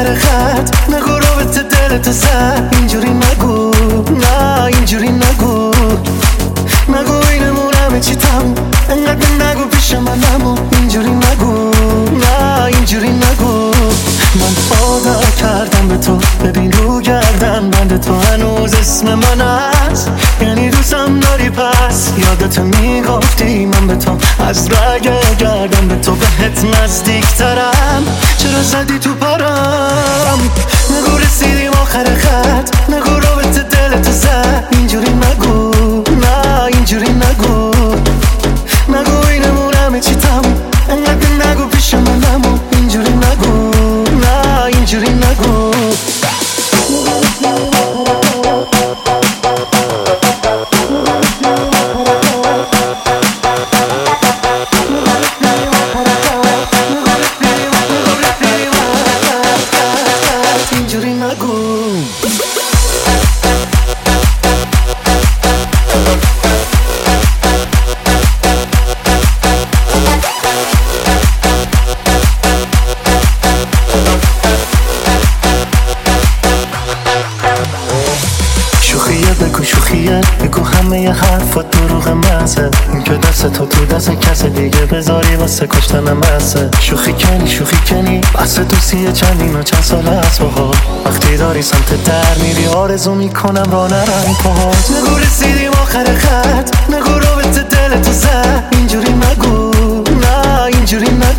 آخر خط، نگو رابطه دلتو زد. اینجوری نگو، نه اینجوری نگو، نگو اینمون همه چی تموم، انقدر نگو پیش من نمون. اینجوری نگو، نه اینجوری نگو، من عادت کردم به تو، ببین رو گردن بند تو هنوز اسم من هست. یعنی دوستم داری پس، یادتو میگفتی من به تو از رگ گردم به تو بهت نزدیک ترم. چرا زدی تو پارم؟ نگو رسیدیم آخر خط، نگو رابطه دلتو زد. اینجوری نگو، نه اینجوری نگو، نگو اینمون همه چی تموم، انقدر نگو پیش من نمون. اینجوری نگو، نه اینجوری نگو. اینجوری نگو. شوخیه بگو، شوخیه بگو، همه ی حرفات دروغ محضه. این که دست تو دست کس دیگه بذاری واسه کشتن محضه. شوخی کنی، شوخی کنی، بس دوستیه چندین و چند سال از باها. وقتی داری سمت در میری آرزو میکنم را نرم پاهات. نگو رسیدیم آخر خط، نگو رابطه دلتو زد. اینجوری نگو، نه اینجوری نگو،